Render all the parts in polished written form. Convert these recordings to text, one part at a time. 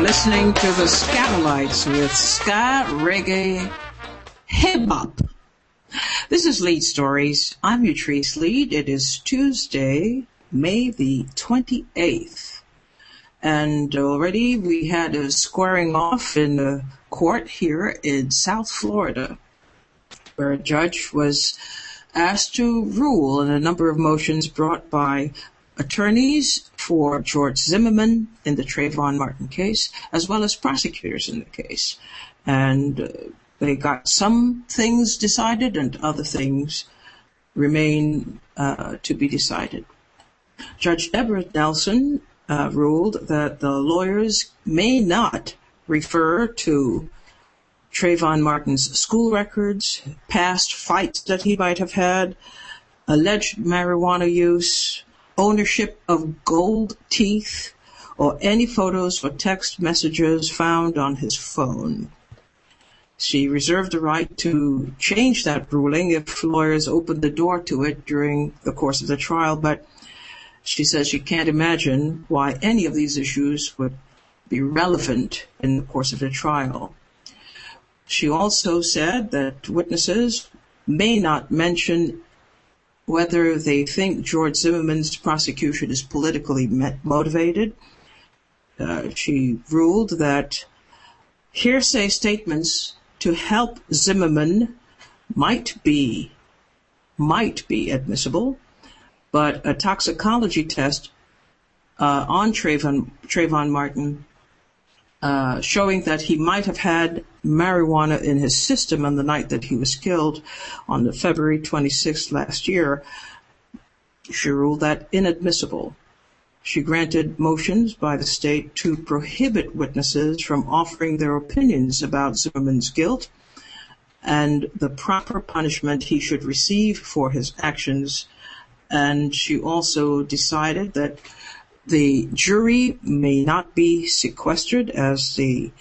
listening to the Scatolites with Ska Reggae Hip Hop. This is Lead Stories. I'm Utrice Lead. It is Tuesday, May the 28th. And already we had a squaring off in the court here in South Florida, where a judge was asked to rule in a number of motions brought by attorneys for George Zimmerman in the Trayvon Martin case, as well as prosecutors in the case. And they got some things decided and other things remain to be decided. Judge Deborah Nelson ruled that the lawyers may not refer to Trayvon Martin's school records, past fights that he might have had, alleged marijuana use, ownership of gold teeth, or any photos or text messages found on his phone. She reserved the right to change that ruling if lawyers opened the door to it during the course of the trial, but she says she can't imagine why any of these issues would be relevant in the course of the trial. She also said that witnesses may not mention whether they think George Zimmerman's prosecution is politically motivated. She ruled that hearsay statements to help Zimmerman might be admissible, but a toxicology test on Trayvon Martin showing that he might have had marijuana in his system on the night that he was killed on the February 26th last year, she ruled that inadmissible. She granted motions by the state to prohibit witnesses from offering their opinions about Zimmerman's guilt and the proper punishment he should receive for his actions. And she also decided that the jury may not be sequestered as the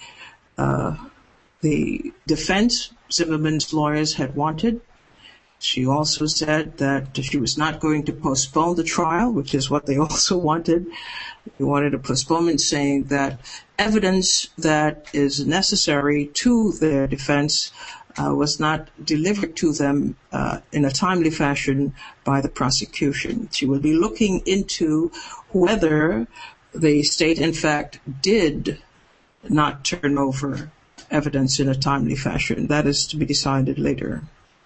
defense, Zimmerman's lawyers, had wanted. She also said that she was not going to postpone the trial, which is what they also wanted. They wanted a postponement, saying that evidence that is necessary to their defense was not delivered to them in a timely fashion by the prosecution. She will be looking into whether the state, in fact, did not turn over evidence in a timely fashion. That is to be decided later.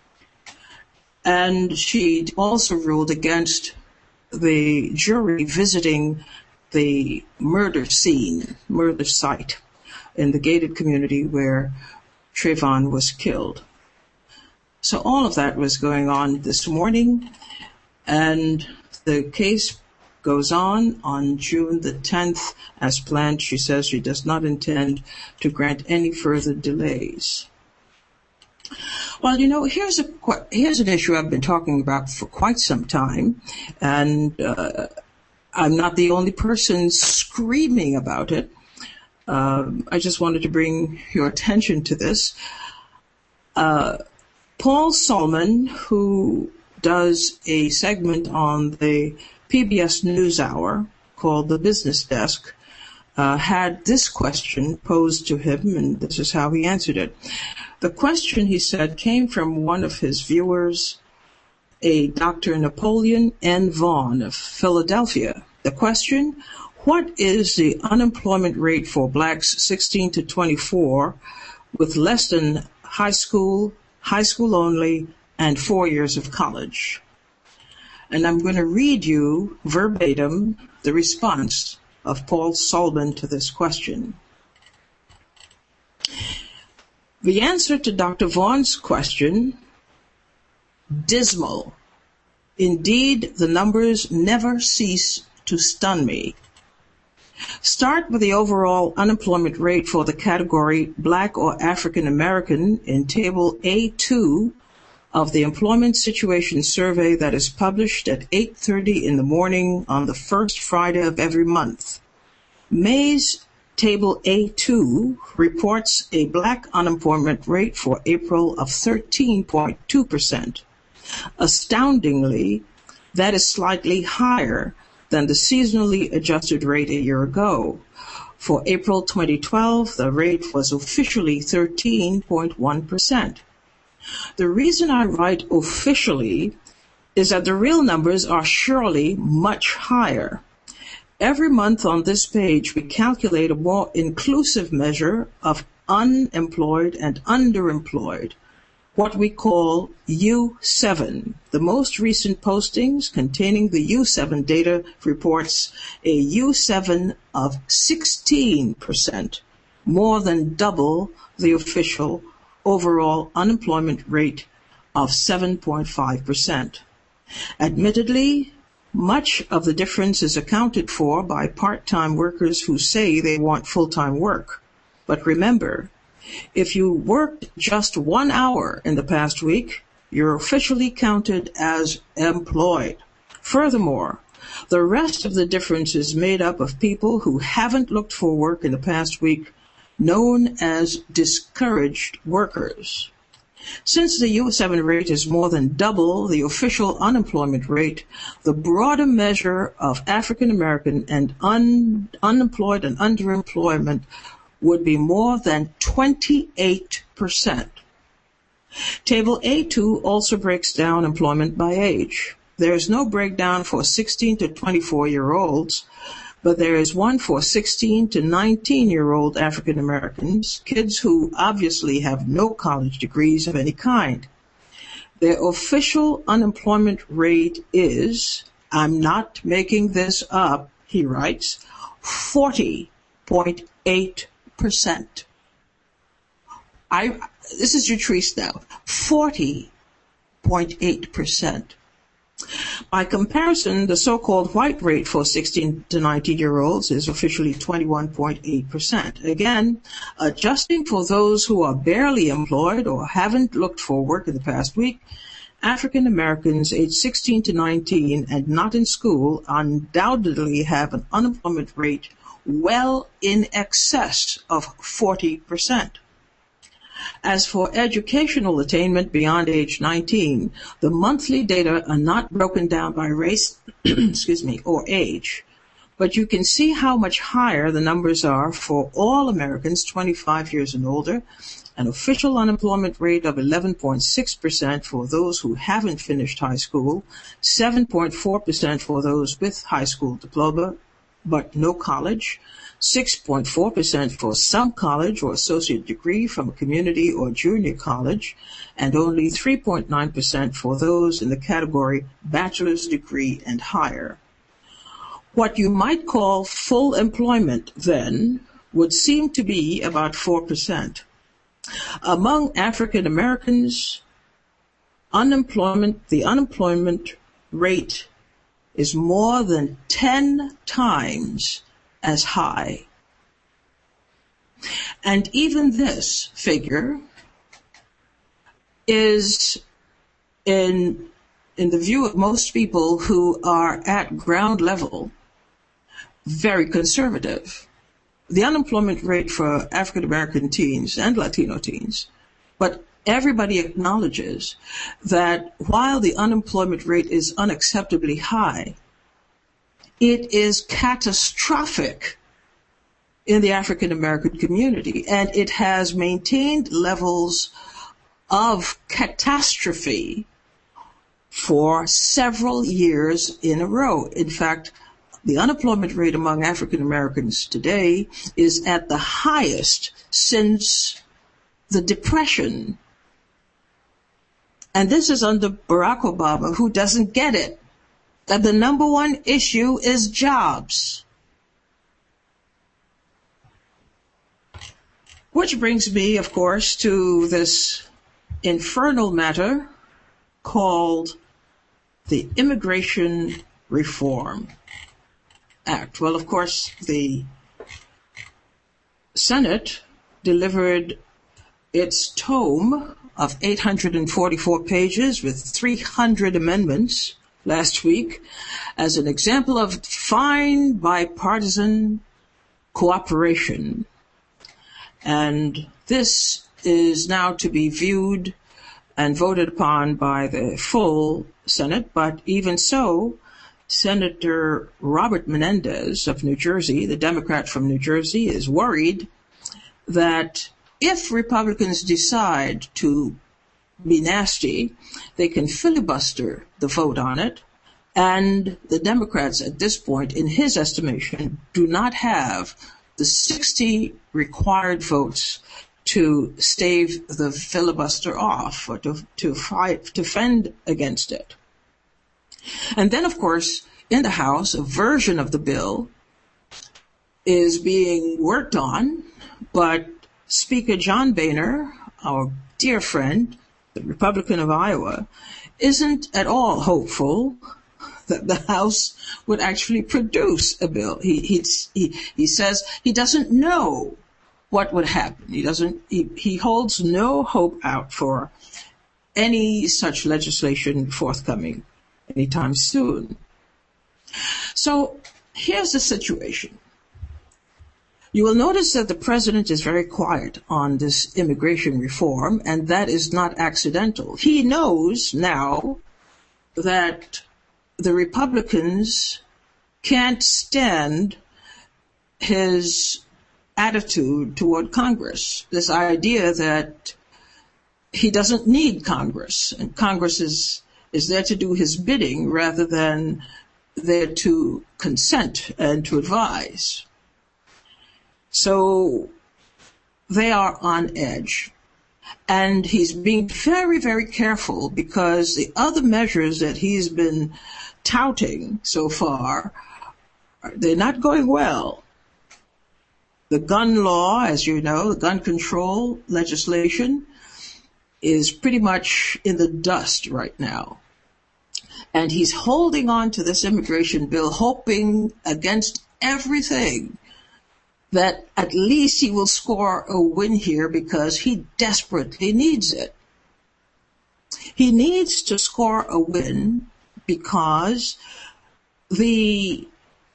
And she also ruled against the jury visiting the murder site in the gated community where Trayvon was killed. So all of that was going on this morning, and the case goes on June the 10th as planned. She says she does not intend to grant any further delays. Well, you know, here's an issue I've been talking about for quite some time, and I'm not the only person screaming about it. I just wanted to bring your attention to this. Paul Solman, who does a segment on the PBS NewsHour called The Business Desk, had this question posed to him, and this is how he answered it. The question, he said, came from one of his viewers, a Dr. Napoleon N. Vaughn of Philadelphia. The question: what is the unemployment rate for blacks 16 to 24 with less than high school only, and 4 years of college? And I'm going to read you verbatim the response of Paul Solman to this question. The answer to Dr. Vaughn's question: dismal. Indeed, the numbers never cease to stun me. Start with the overall unemployment rate for the category Black or African American in Table A2 of the Employment Situation Survey that is published at 8:30 in the morning on the first Friday of every month. May's Table A2 reports a black unemployment rate for April of 13.2%. Astoundingly, that is slightly higher than the seasonally adjusted rate a year ago. For April 2012, the rate was officially 13.1%. The reason I write officially is that the real numbers are surely much higher. Every month on this page, we calculate a more inclusive measure of unemployed and underemployed, what we call U7. The most recent postings containing the U7 data reports a U7 of 16%, more than double the official overall unemployment rate of 7.5%. Admittedly, much of the difference is accounted for by part-time workers who say they want full-time work. But remember, if you worked just 1 hour in the past week, you're officially counted as employed. Furthermore, the rest of the difference is made up of people who haven't looked for work in the past week, known as discouraged workers. Since the U7 rate is more than double the official unemployment rate, the broader measure of African American and unemployed and underemployment would be more than 28%. Table A2 also breaks down employment by age. There is no breakdown for 16 to 24-year-olds, but there is one for 16 to 19-year-old African Americans, kids who obviously have no college degrees of any kind. Their official unemployment rate is, I'm not making this up, he writes, 40.8%. This is Utrice now, 40.8%. By comparison, the so-called white rate for 16 to 19-year-olds is officially 21.8%. Again, adjusting for those who are barely employed or haven't looked for work in the past week, African Americans aged 16 to 19 and not in school undoubtedly have an unemployment rate well in excess of 40%. As for educational attainment beyond age 19, the monthly data are not broken down by race, or age, but you can see how much higher the numbers are for all Americans 25 years and older, an official unemployment rate of 11.6% for those who haven't finished high school, 7.4% for those with high school diploma but no college, 6.4% for some college or associate degree from a community or junior college, and only 3.9% for those in the category bachelor's degree and higher. What you might call full employment, then, would seem to be about 4%. Among African Americans, the unemployment rate is more than 10 times as high. And even this figure is, in the view of most people who are at ground level, very conservative. The unemployment rate for African American teens and Latino teens, but everybody acknowledges that while the unemployment rate is unacceptably high, it is catastrophic in the African American community, and it has maintained levels of catastrophe for several years in a row. In fact, the unemployment rate among African Americans today is at the highest since the Depression. And this is under Barack Obama, who doesn't get it, that the number one issue is jobs. Which brings me, of course, to this infernal matter called the Immigration Reform Act. Well, of course, the Senate delivered its tome of 844 pages with 300 amendments last week as an example of fine bipartisan cooperation. And this is now to be viewed and voted upon by the full Senate, but even so, Senator Robert Menendez of New Jersey, the Democrat from New Jersey, is worried that if Republicans decide to be nasty, they can filibuster the vote on it. And the Democrats at this point, in his estimation, do not have the 60 required votes to stave the filibuster off or to fend against it. And then, of course, in the House, a version of the bill is being worked on, but Speaker John Boehner, our dear friend, the Republican of Iowa, isn't at all hopeful that the House would actually produce a bill. He says he doesn't know what would happen. He holds no hope out for any such legislation forthcoming anytime soon. So here's the situation. You will notice that the president is very quiet on this immigration reform, and that is not accidental. He knows now that the Republicans can't stand his attitude toward Congress, this idea that he doesn't need Congress, and Congress is there to do his bidding rather than there to consent and to advise. So they are on edge. And he's being very, very careful because the other measures that he's been touting so far, they're not going well. The gun law, as you know, the gun control legislation is pretty much in the dust right now. And he's holding on to this immigration bill, hoping against everything that at least he will score a win here because he desperately needs it. He needs to score a win because the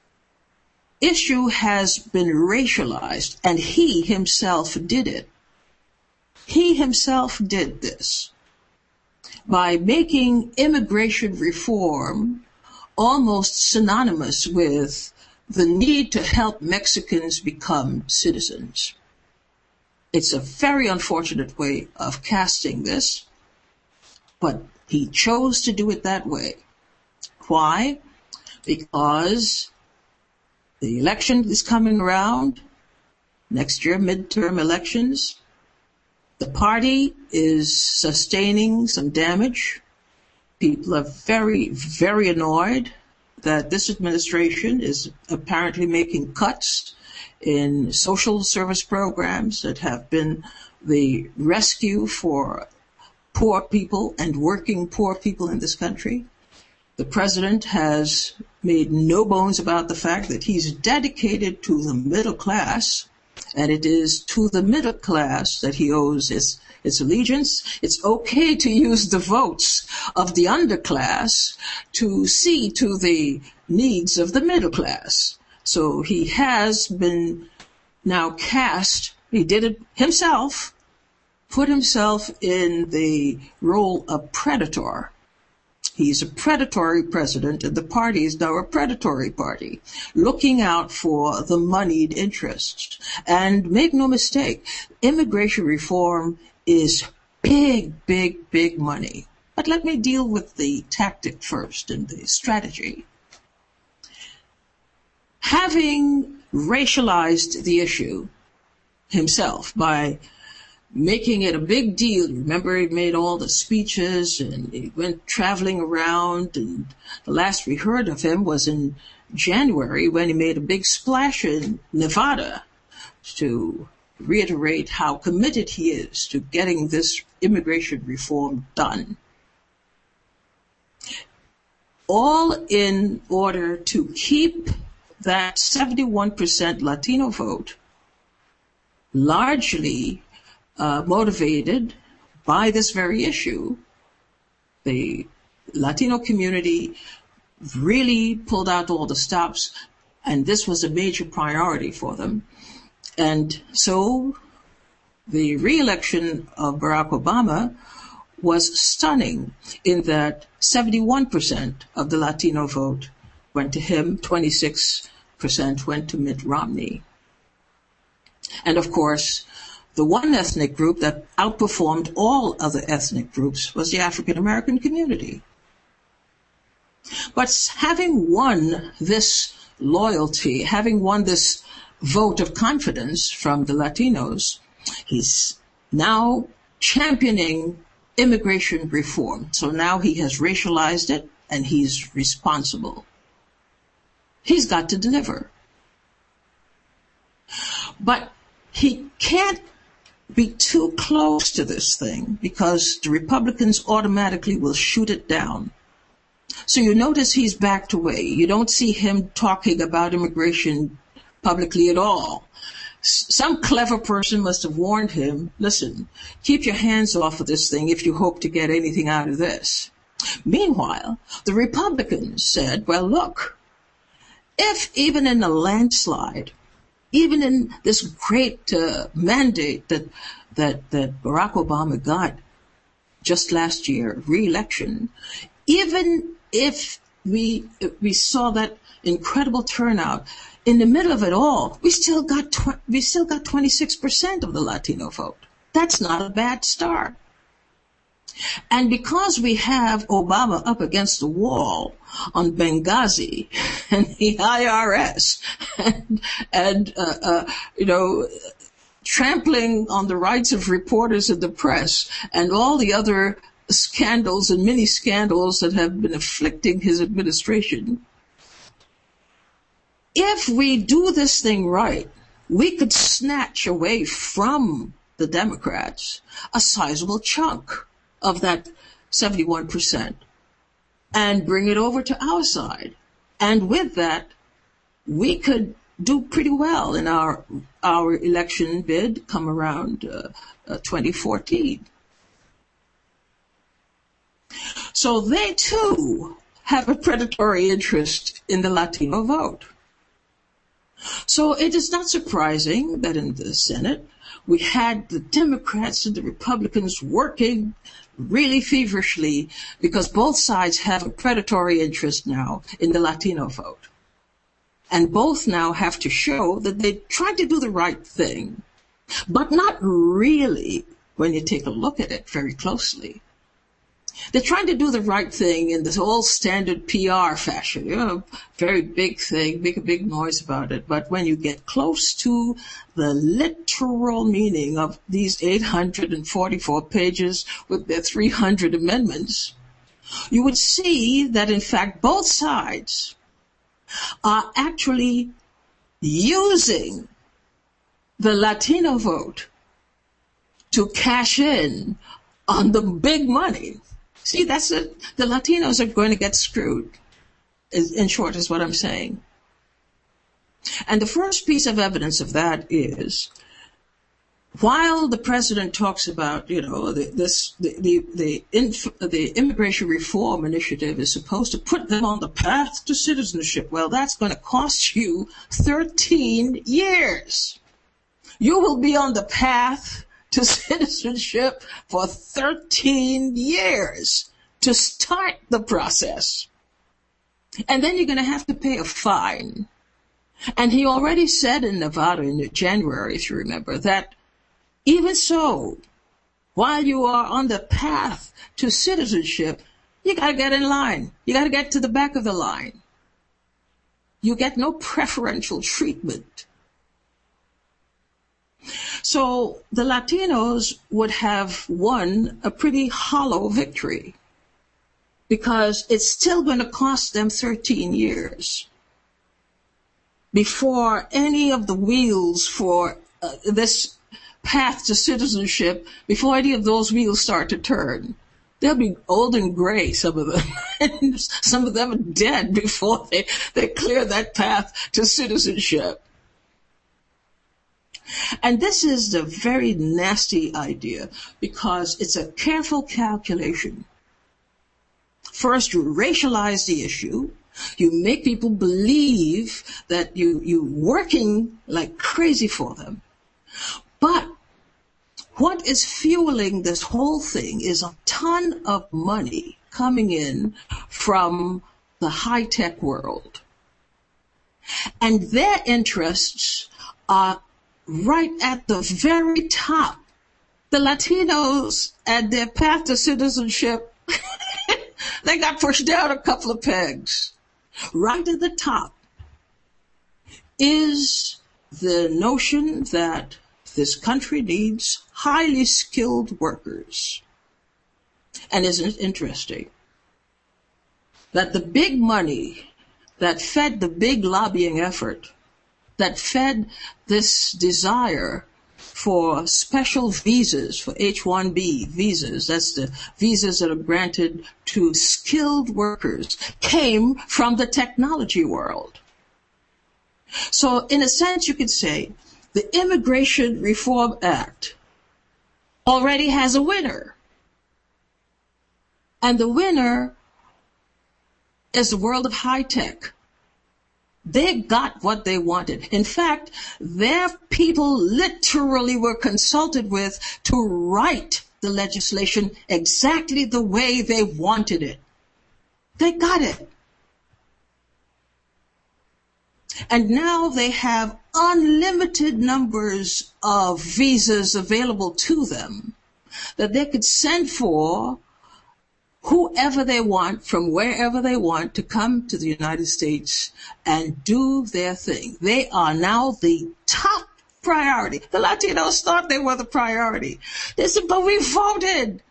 issue has been racialized, and he himself did it. He himself did this by making immigration reform almost synonymous with the need to help Mexicans become citizens. It's a very unfortunate way of casting this, but he chose to do it that way. Why? Because the election is coming around, next year, midterm elections. The party is sustaining some damage. People are very, very annoyed that this administration is apparently making cuts in social service programs that have been the rescue for poor people and working poor people in this country. The president has made no bones about the fact that he's dedicated to the middle class, and it is to the middle class that he owes his allegiance. It's okay to use the votes of the underclass to see to the needs of the middle class. So he has been now cast, he did it himself, put himself in the role of predator. He's a predatory president, and the party is now a predatory party, looking out for the moneyed interests. And make no mistake, immigration reform is big, big, big money. But let me deal with the tactic first and the strategy. Having racialized the issue himself by making it a big deal. Remember, he made all the speeches and he went traveling around, and the last we heard of him was in January when he made a big splash in Nevada to reiterate how committed he is to getting this immigration reform done. All in order to keep that 71% Latino vote largely motivated by this very issue. The Latino community really pulled out all the stops, and this was a major priority for them. And so the re-election of Barack Obama was stunning in that 71% of the Latino vote went to him, 26% went to Mitt Romney. And of course, the one ethnic group that outperformed all other ethnic groups was the African American community. But having won this loyalty, having won this vote of confidence from the Latinos, he's now championing immigration reform. So now he has racialized it and he's responsible. He's got to deliver. But he can't be too close to this thing because the Republicans automatically will shoot it down. So you notice he's backed away. You don't see him talking about immigration publicly at all. Some clever person must have warned him, listen, keep your hands off of this thing if you hope to get anything out of this. Meanwhile, the Republicans said, well, look, if even in a landslide, even in this great mandate that Barack Obama got just last year, re-election, even if we saw that incredible turnout, in the middle of it all, we still got 26% of the Latino vote. That's not a bad start. And because we have Obama up against the wall on Benghazi and the IRS and trampling on the rights of reporters and the press and all the other scandals and mini scandals that have been afflicting his administration, if we do this thing right, we could snatch away from the Democrats a sizable chunk of that 71% and bring it over to our side. And with that, we could do pretty well in our election bid come around 2014. So they too have a predatory interest in the Latino vote. So it is not surprising that in the Senate, we had the Democrats and the Republicans working really feverishly because both sides have a predatory interest now in the Latino vote. And both now have to show that they tried to do the right thing, but not really when you take a look at it very closely. They're trying to do the right thing in this old standard PR fashion, very big thing, make a big noise about it. But when you get close to the literal meaning of these 844 pages with their 300 amendments, you would see that in fact both sides are actually using the Latino vote to cash in on the big money. See, that's it. The Latinos are going to get screwed, in short, is what I'm saying. And the first piece of evidence of that is, while the president talks about, the immigration reform initiative is supposed to put them on the path to citizenship, well, that's going to cost you 13 years. You will be on the path to citizenship for 13 years to start the process. And then you're going to have to pay a fine. And he already said in Nevada in January, if you remember, that even so, while you are on the path to citizenship, you got to get in line. You got to get to the back of the line. You get no preferential treatment. So the Latinos would have won a pretty hollow victory because it's still going to cost them 13 years before any of the wheels for this path to citizenship, before any of those wheels start to turn. They'll be old and gray, some of them. And some of them are dead before they clear that path to citizenship. And this is the very nasty idea because it's a careful calculation. First, you racialize the issue. You make people believe that you're working like crazy for them. But what is fueling this whole thing is a ton of money coming in from the high-tech world. And their interests are right at the very top. The Latinos and their path to citizenship, they got pushed down a couple of pegs. Right at the top is the notion that this country needs highly skilled workers. And isn't it interesting that the big money that fed the big lobbying effort, that fed this desire for special visas, for H-1B visas, that's the visas that are granted to skilled workers, came from the technology world. So in a sense, you could say the Immigration Reform Act already has a winner. And the winner is the world of high tech. They got what they wanted. In fact, their people literally were consulted with to write the legislation exactly the way they wanted it. They got it. And now they have unlimited numbers of visas available to them that they could send for whoever they want from wherever they want to come to the United States and do their thing. They are now the top priority. The Latinos thought they were the priority. They said, but we voted.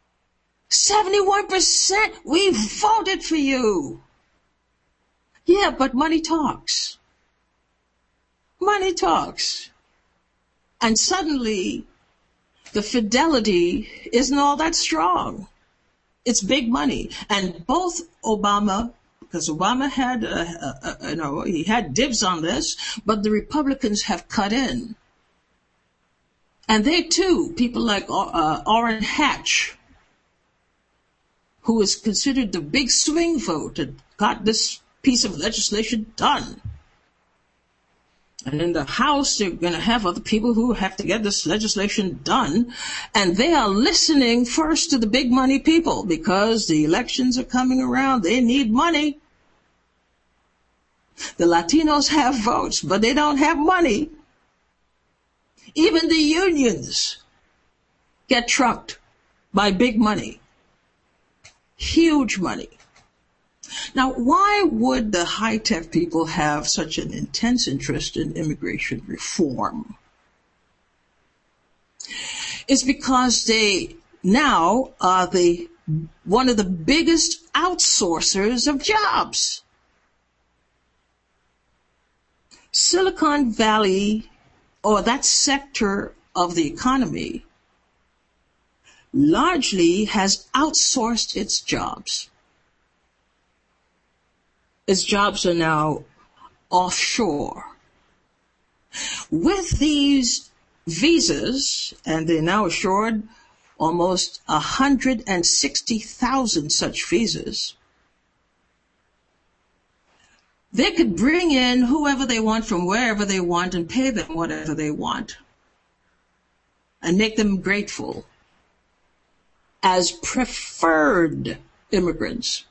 71%, we voted for you. Yeah, but money talks. Money talks. And suddenly, the fidelity isn't all that strong. It's big money. And both Obama, because Obama had, he had dibs on this, but the Republicans have cut in. And they too, people like Orrin Hatch, who is considered the big swing vote that got this piece of legislation done. And in the House, they're going to have other people who have to get this legislation done. And they are listening first to the big money people because the elections are coming around. They need money. The Latinos have votes, but they don't have money. Even the unions get trumped by big money. Huge money. Now, why would the high-tech people have such an intense interest in immigration reform? It's because they now are one of the biggest outsourcers of jobs. Silicon Valley, or that sector of the economy, largely has outsourced its jobs. Its jobs are now offshore. With these visas, and they're now assured almost 160,000 such visas, they could bring in whoever they want from wherever they want and pay them whatever they want and make them grateful as preferred immigrants.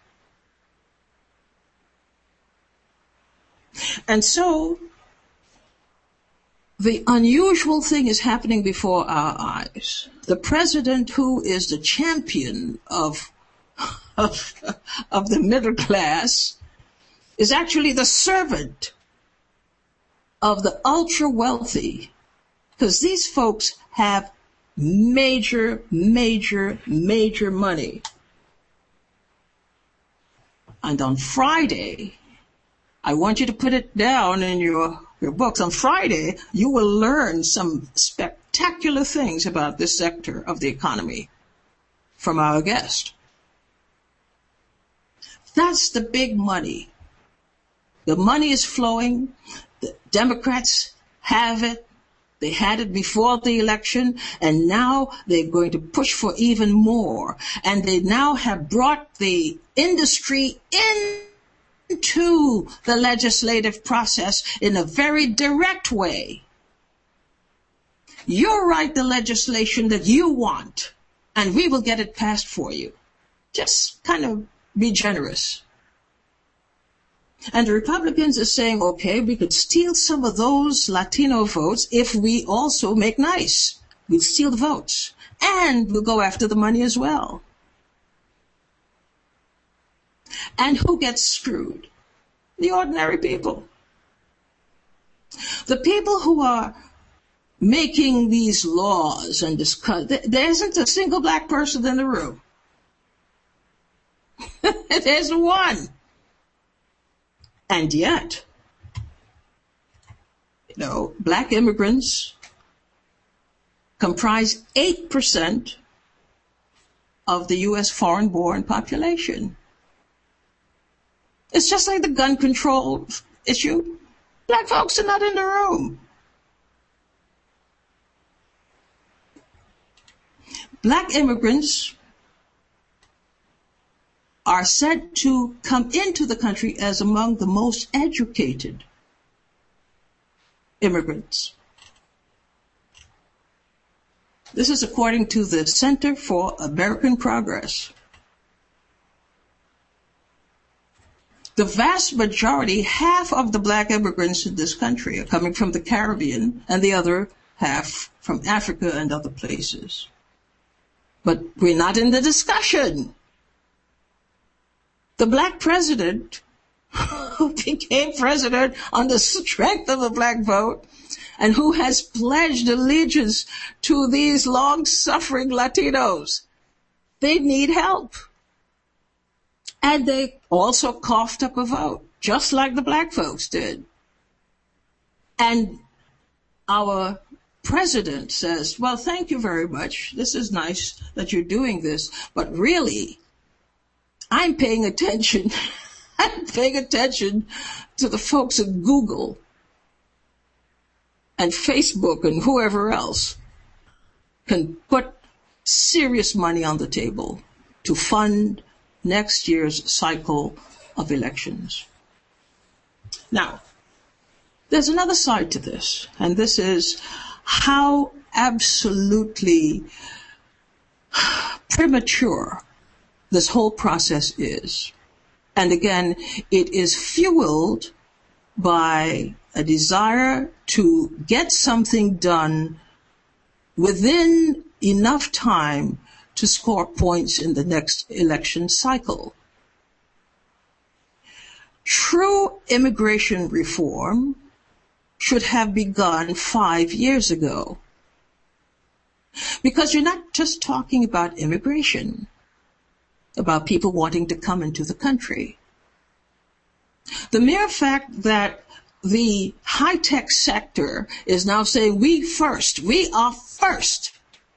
And so the unusual thing is happening before our eyes. The president, who is the champion of the middle class, is actually the servant of the ultra wealthy, because these folks have major money. And on Friday, I want you to put it down in your books. On Friday, you will learn some spectacular things about this sector of the economy from our guest. That's the big money. The money is flowing. The Democrats have it. They had it before the election, and now they're going to push for even more. And they now have brought the industry into the legislative process in a very direct way. You write the legislation that you want, and we will get it passed for you. Just kind of be generous. And the Republicans are saying, okay, we could steal some of those Latino votes if we also make nice. We'll steal the votes. And we'll go after the money as well. And who gets screwed? The ordinary people. The people who are making these laws and discuss, there isn't a single black person in the room. There's one. And yet, black immigrants comprise 8% of the U.S. foreign-born population. It's just like the gun control issue. Black folks are not in the room. Black immigrants are said to come into the country as among the most educated immigrants. This is according to the Center for American Progress. The vast majority, half of the black immigrants in this country are coming from the Caribbean and the other half from Africa and other places. But we're not in the discussion. The black president who became president on the strength of the black vote and who has pledged allegiance to these long-suffering Latinos, they need help. And they also coughed up a vote, just like the black folks did. And our president says, well, thank you very much. This is nice that you're doing this. But really, I'm paying attention. I'm paying attention to the folks at Google and Facebook and whoever else can put serious money on the table to fund next year's cycle of elections. Now, there's another side to this, and this is how absolutely premature this whole process is. And again, it is fueled by a desire to get something done within enough time to score points in the next election cycle. True immigration reform should have begun 5 years ago. Because you're not just talking about immigration, about people wanting to come into the country. The mere fact that the high-tech sector is now saying, we are first.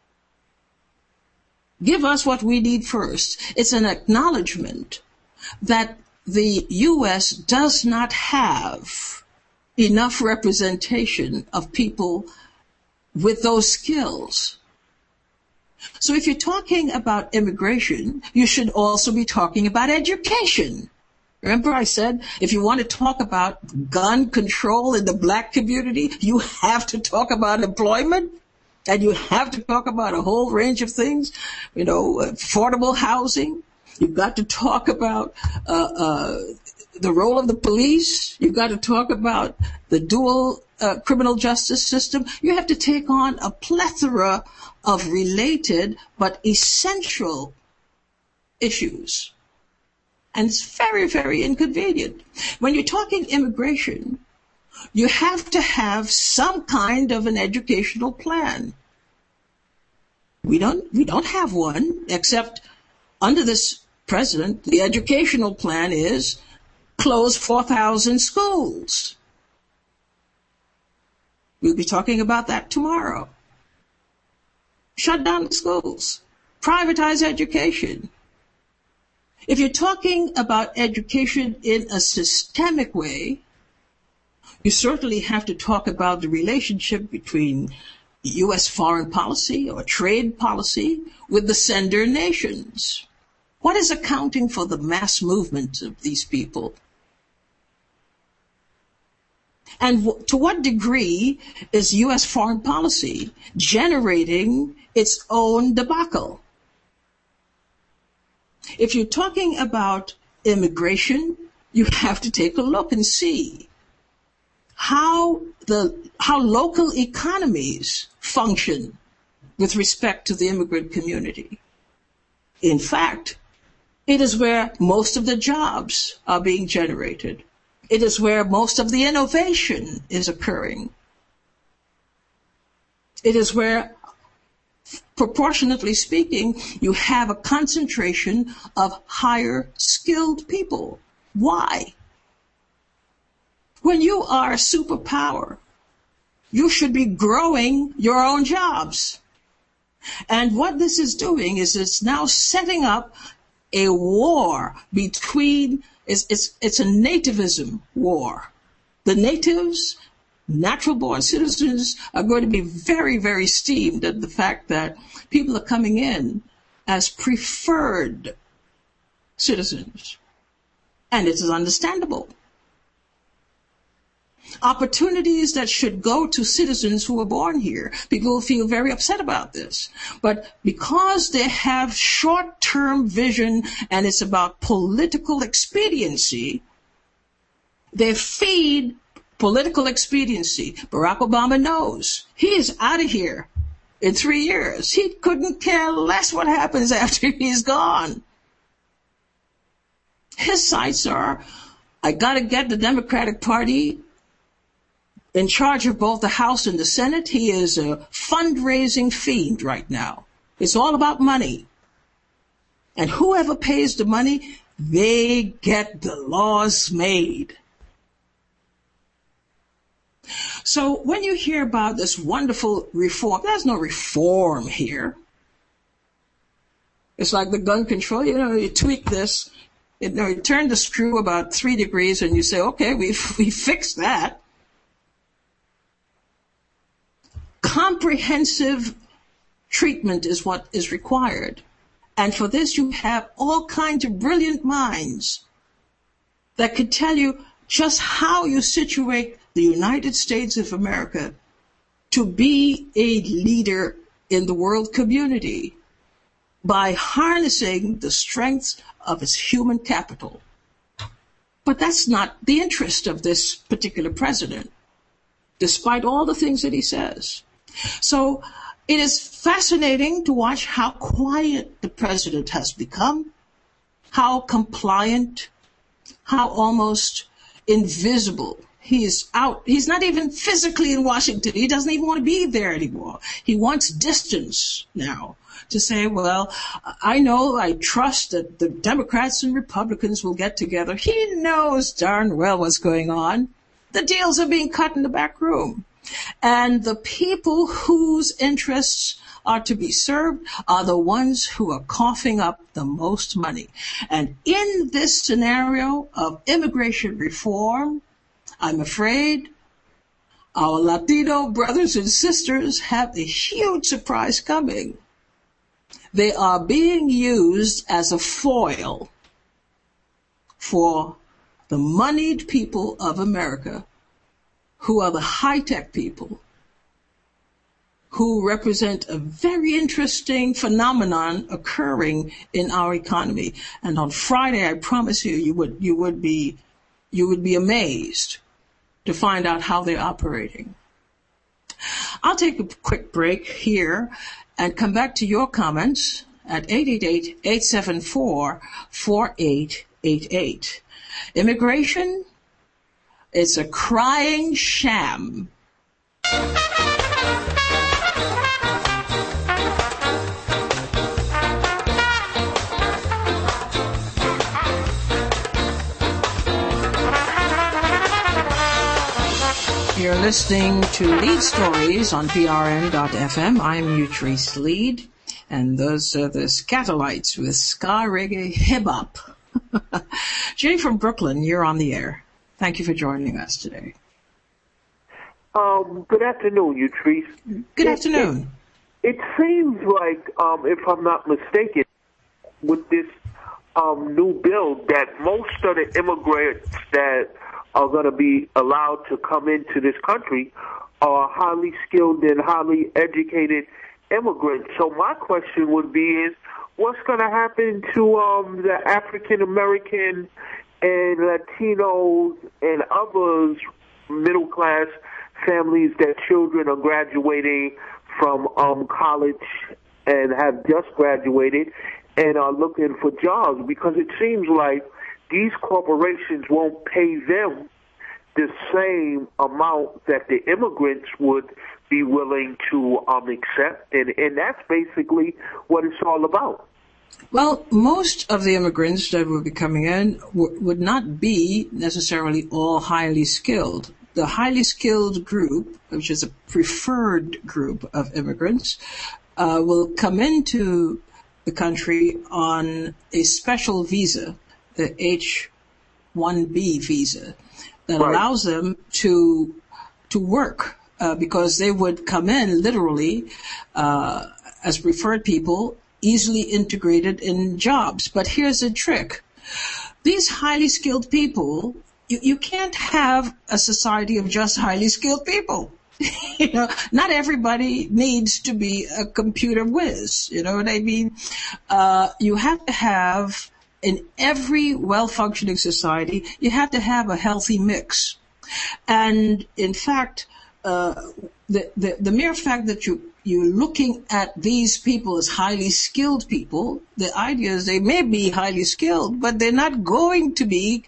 Give us what we need first. It's an acknowledgement that the U.S. does not have enough representation of people with those skills. So if you're talking about immigration, you should also be talking about education. Remember I said, if you want to talk about gun control in the black community, you have to talk about employment, and you have to talk about a whole range of things, affordable housing. You've got to talk about the role of the police. You've got to talk about the dual criminal justice system. You have to take on a plethora of related but essential issues. And it's very, very inconvenient. When you're talking immigration, you have to have some kind of an educational plan. We don't have one, except under this president, the educational plan is close 4,000 schools. We'll be talking about that tomorrow. Shut down the schools. Privatize education. If you're talking about education in a systemic way, you certainly have to talk about the relationship between U.S. foreign policy or trade policy with the sender nations. What is accounting for the mass movement of these people? And to what degree is U.S. foreign policy generating its own debacle? If you're talking about immigration, you have to take a look and see how local economies function with respect to the immigrant community. In fact, it is where most of the jobs are being generated. It is where most of the innovation is occurring. It is where, proportionately speaking, you have a concentration of higher skilled people. Why? When you are a superpower, you should be growing your own jobs. And what this is doing is it's now setting up a war between, it's a nativism war. The natives, natural-born citizens, are going to be very, very steamed at the fact that people are coming in as preferred citizens. And it is understandable. Opportunities that should go to citizens who were born here. People feel very upset about this. But because they have short-term vision and it's about political expediency, they feed political expediency. Barack Obama knows he is out of here in 3 years. He couldn't care less what happens after he's gone. His sights are, I got to get the Democratic Party in charge of both the House and the Senate. He is a fundraising fiend right now. It's all about money. And whoever pays the money, they get the laws made. So when you hear about this wonderful reform, there's no reform here. It's like the gun control. You tweak this, you turn the screw about 3 degrees and you say, okay, we fixed that. Comprehensive treatment is what is required. And for this, you have all kinds of brilliant minds that could tell you just how you situate the United States of America to be a leader in the world community by harnessing the strengths of its human capital. But that's not the interest of this particular president, despite all the things that he says. So it is fascinating to watch how quiet the president has become, how compliant, how almost invisible. He is out. He's not even physically in Washington. He doesn't even want to be there anymore. He wants distance now to say, well, I trust that the Democrats and Republicans will get together. He knows darn well what's going on. The deals are being cut in the back room. And the people whose interests are to be served are the ones who are coughing up the most money. And in this scenario of immigration reform, I'm afraid our Latino brothers and sisters have a huge surprise coming. They are being used as a foil for the moneyed people of America, who are the high-tech people, who represent a very interesting phenomenon occurring in our economy. And on Friday, I promise you, you would be amazed to find out how they're operating. I'll take a quick break here and come back to your comments at 888-874-4888. Immigration, it's a crying sham. You're listening to Lead Stories on PRN.FM. I'm Utrice Lead, and those are the Scatolites with ska reggae hip-hop. Jay from Brooklyn, you're on the air. Thank you for joining us today. Good afternoon, Utrice. Good afternoon. It seems like, if I'm not mistaken, with this new bill, that most of the immigrants that are going to be allowed to come into this country are highly skilled and highly educated immigrants. So my question would be what's going to happen to the African American and Latinos and others, middle class families that children are graduating from college and have just graduated and are looking for jobs, because it seems like these corporations won't pay them the same amount that the immigrants would be willing to accept, and that's basically what it's all about. Well, most of the immigrants that will be coming in would not be necessarily all highly skilled. The highly skilled group, which is a preferred group of immigrants, will come into the country on a special visa, the H-1B visa, that allows them to work, because they would come in literally as preferred people, easily integrated in jobs. But here's the trick. These highly skilled people, you can't have a society of just highly skilled people. Not everybody needs to be a computer whiz. You know what I mean? You have to have, in every well-functioning society, you have to have a healthy mix. And in fact, the mere fact that you're looking at these people as highly skilled people, the idea is they may be highly skilled, but they're not going to be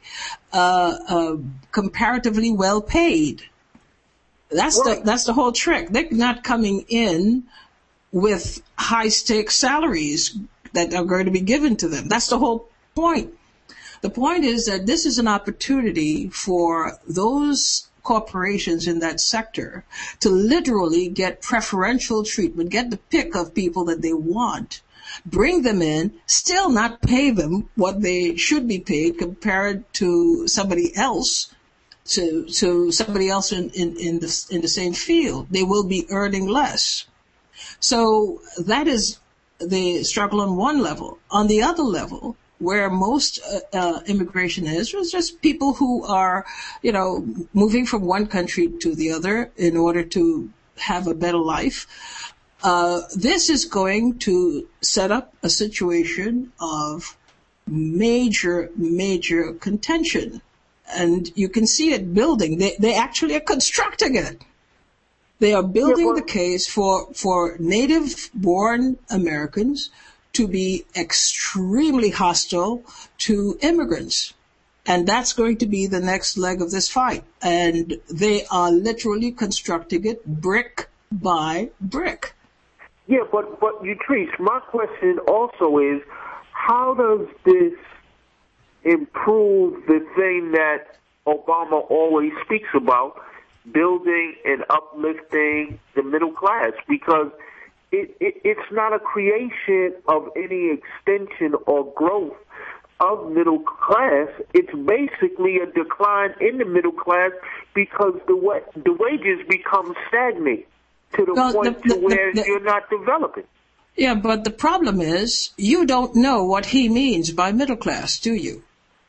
comparatively well paid. That's the whole trick. They're not coming in with high stakes salaries that are going to be given to them. That's the whole point. The point is that this is an opportunity for those corporations in that sector to literally get preferential treatment, get the pick of people that they want, bring them in, still not pay them what they should be paid compared to somebody else, to somebody else in the same field. They will be earning less. So that is the struggle on one level. On the other level, where most immigration is just people who are, moving from one country to the other in order to have a better life. This is going to set up a situation of major contention. And you can see it building. They actually are constructing it. They are building the case for native-born Americans to be extremely hostile to immigrants. And that's going to be the next leg of this fight. And they are literally constructing it brick by brick. Yeah, but Utrice, my question also is, how does this improve the thing that Obama always speaks about, building and uplifting the middle class? Because it's not a creation of any extension or growth of middle class. It's basically a decline in the middle class because the wages become stagnant to the point where you're not developing. Yeah, but the problem is you don't know what he means by middle class, do you?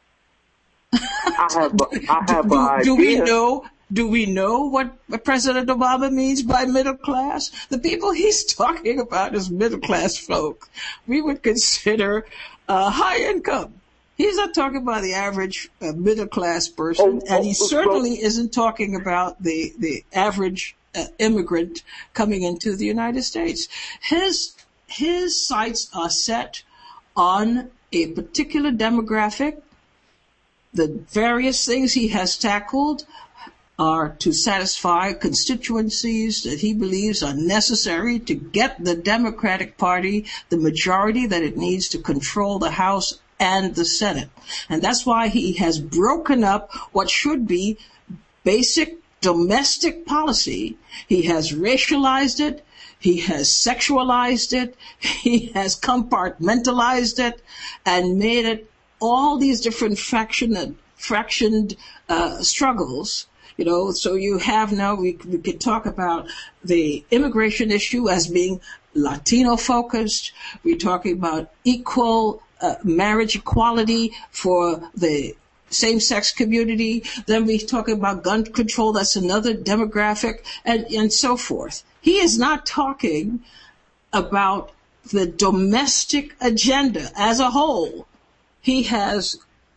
I have an idea. Do we know what President Obama means by middle class? The people he's talking about is middle class folk. We would consider high income. He's not talking about the average middle class person, and he certainly isn't talking about the average immigrant coming into the United States. His sights are set on a particular demographic. The various things he has tackled are to satisfy constituencies that he believes are necessary to get the Democratic Party the majority that it needs to control the House and the Senate. And that's why he has broken up what should be basic domestic policy. He has racialized it. He has sexualized it. He has compartmentalized it and made it all these different fractioned struggles. So you have now, we could talk about the immigration issue as being Latino focused. We're talking about equal marriage equality for the same-sex community. Then we talk about gun control. That's another demographic, and so forth. He is not talking about the domestic agenda as a whole. He has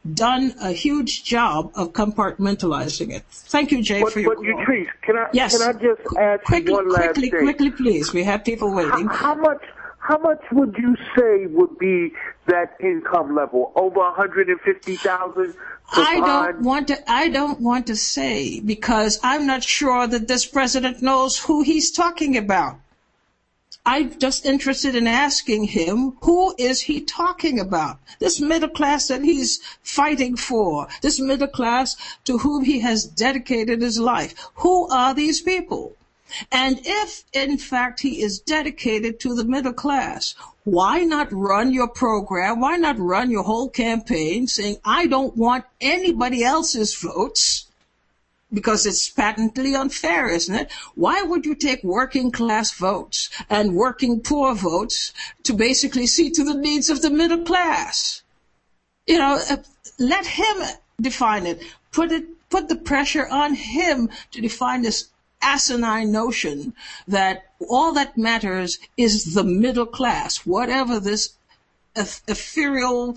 done a huge job of compartmentalizing it. Thank you, Jay, for your call. But Utrice, can I just ask quickly, one last thing? Quickly, please. We have people waiting. How much would you say would be that income level? Over 150,000? I don't want to say, because I'm not sure that this president knows who he's talking about. I'm just interested in asking him, who is he talking about? This middle class that he's fighting for, this middle class to whom he has dedicated his life. Who are these people? And if, in fact, he is dedicated to the middle class, why not run your program? Why not run your whole campaign saying, I don't want anybody else's votes? Because it's patently unfair, isn't it? Why would you take working class votes and working poor votes to basically see to the needs of the middle class? Let him define it. Put the pressure on him to define this asinine notion that all that matters is the middle class, whatever this ethereal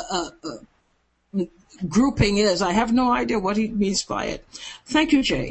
grouping is. I have no idea what he means by it. Thank you, Jay.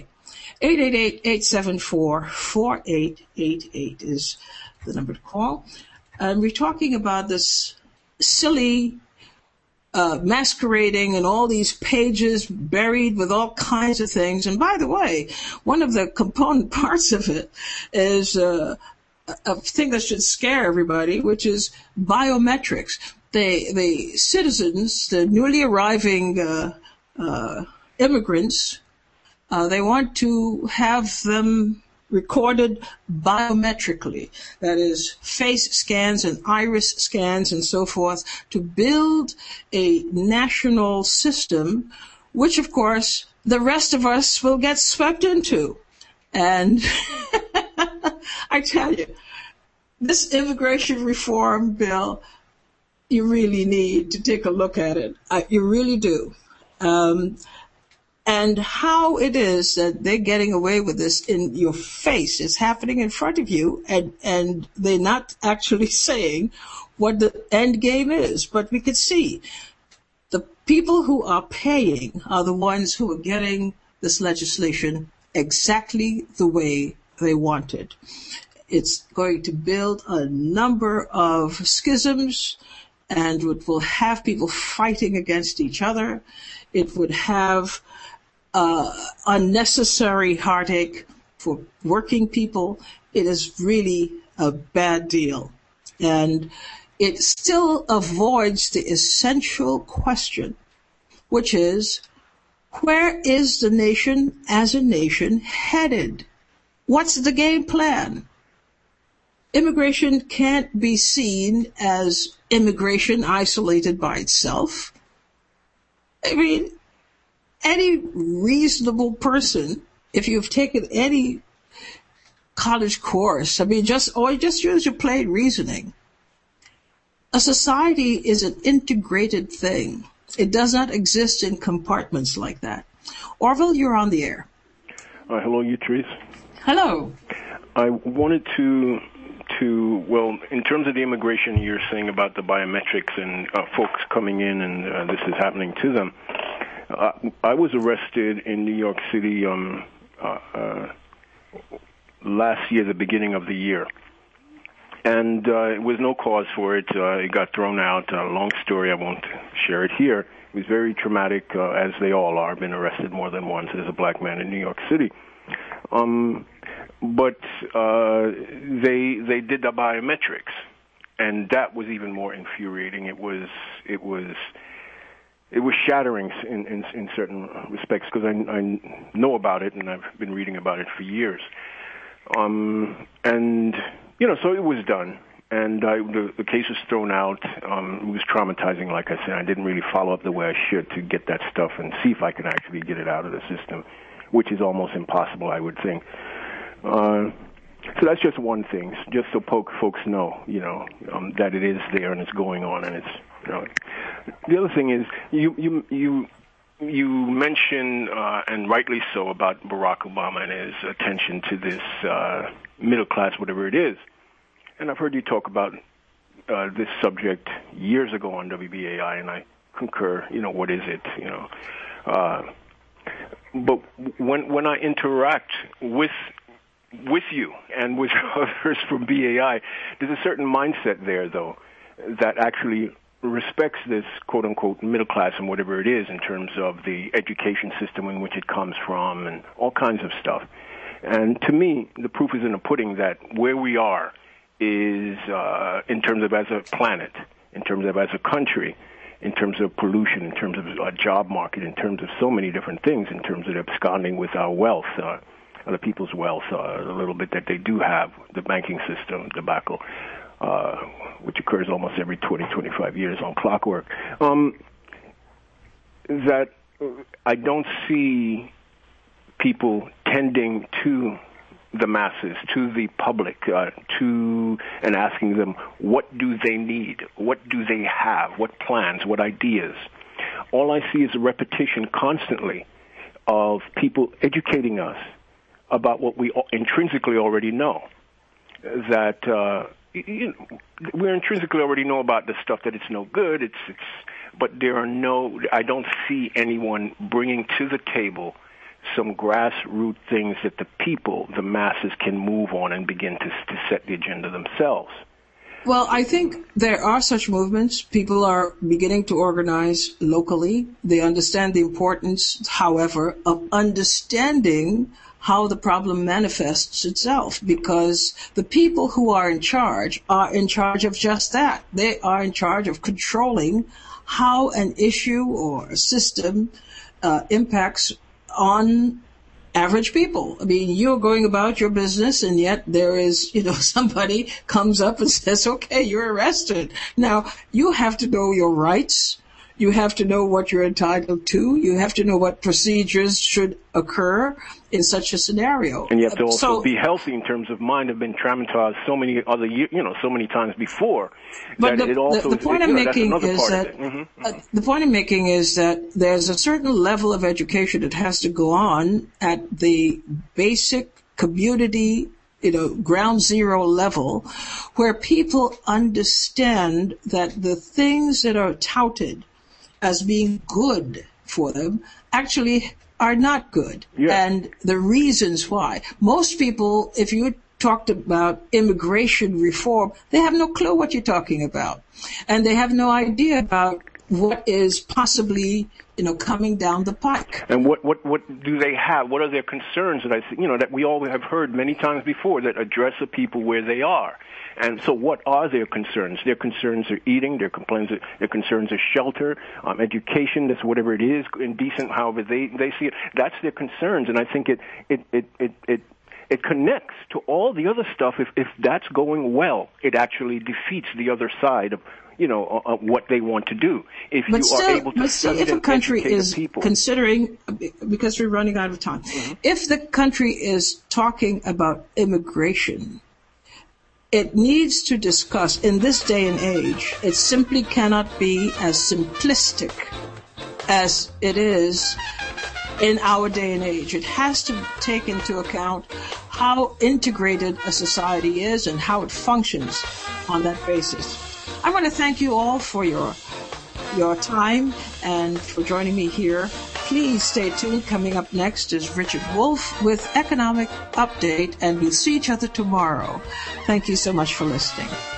888-874-4888 is the number to call. And we're talking about this silly masquerading and all these pages buried with all kinds of things. And by the way, one of the component parts of it is a thing that should scare everybody, which is biometrics. The citizens, the newly arriving immigrants, they want to have them recorded biometrically. That is, face scans and iris scans and so forth, to build a national system, which, of course, the rest of us will get swept into. And I tell you, this immigration reform bill, you really need to take a look at it. You really do. And how it is that they're getting away with this in your face. It's happening in front of you, and they're not actually saying what the end game is. But we could see the people who are paying are the ones who are getting this legislation exactly the way they want it. It's going to build a number of schisms, and it will have people fighting against each other. It would have unnecessary heartache for working people. It is really a bad deal. And it still avoids the essential question, which is, where is the nation as a nation headed? What's the game plan? Immigration can't be seen as immigration isolated by itself. I mean, any reasonable person, if you've taken any college course, I mean, just use your plain reasoning. A society is an integrated thing. It does not exist in compartments like that. Orville, you're on the air. Hello, Utrice. Hello. I wanted to, well, in terms of the immigration, you're saying about the biometrics and folks coming in and this is happening to them. I was arrested in New York City last year, the beginning of the year. And it was no cause for it. It got thrown out. Long story, I won't share it here. It was very traumatic, as they all are. I've been arrested more than once as a black man in New York City. But they did the biometrics, and that was even more infuriating. It was shattering in certain respects, because I know about it and I've been reading about it for years. And so it was done, and the case was thrown out. It was traumatizing, like I said. I didn't really follow up the way I should to get that stuff and see if I can actually get it out of the system, which is almost impossible, I would think. So that's just one thing, just so folks know, that it is there and it's going on, and it's. The other thing is you mentioned, and rightly so, about Barack Obama and his attention to this middle class, whatever it is. And I've heard you talk about this subject years ago on WBAI, and I concur. What is it? But when I interact with you and with others from BAI, there's a certain mindset there, though, that actually respects this quote-unquote middle class and whatever it is in terms of the education system in which it comes from and all kinds of stuff. And to me, the proof is in the pudding that where we are is in terms of as a planet, in terms of as a country, in terms of pollution, in terms of a job market, in terms of so many different things, in terms of absconding with our wealth, other people's wealth, the little bit that they do have, the banking system debacle, which occurs almost every 20, 25 years on clockwork, that I don't see people tending to the masses, to the public, and asking them, what do they need? What do they have? What plans? What ideas? All I see is a repetition constantly of people educating us about what we intrinsically already know. That we intrinsically already know about the stuff that it's no good. But I don't see anyone bringing to the table some grassroots things that the people, the masses, can move on and begin to set the agenda themselves. Well, I think there are such movements. People are beginning to organize locally. They understand the importance, however, of understanding how the problem manifests itself, because the people who are in charge of just that. They are in charge of controlling how an issue or a system impacts on average people. I mean, you're going about your business, and yet there is, somebody comes up and says, okay, you're arrested. Now, you have to know your rights. You have to know what you're entitled to. You have to know what procedures should occur in such a scenario. And you have to also be healthy in terms of mind. Have been traumatized so many times before. But the point I'm making is that the point I'm making is that there's a certain level of education that has to go on at the basic community, ground zero level, where people understand that the things that are touted as being good for them actually are not good. Yeah. And the reasons why. Most people, if you talked about immigration reform, they have no clue what you're talking about. And they have no idea about what is possibly, coming down the pike. And what do they have? What are their concerns that we all have heard many times before that address the people where they are? And so what are their concerns? Their concerns are eating, their concerns are shelter, education, that's whatever it is, indecent, however they see it. That's their concerns. And I think it connects to all the other stuff. If that's going well, it actually defeats the other side of what they want to do. If a country is considering, because we're running out of time, if the country is talking about immigration, it needs to discuss, in this day and age, it simply cannot be as simplistic as it is in our day and age. It has to take into account how integrated a society is and how it functions on that basis. I want to thank you all for your time and for joining me here. Please stay tuned. Coming up next is Richard Wolff with Economic Update, and we'll see each other tomorrow. Thank you so much for listening.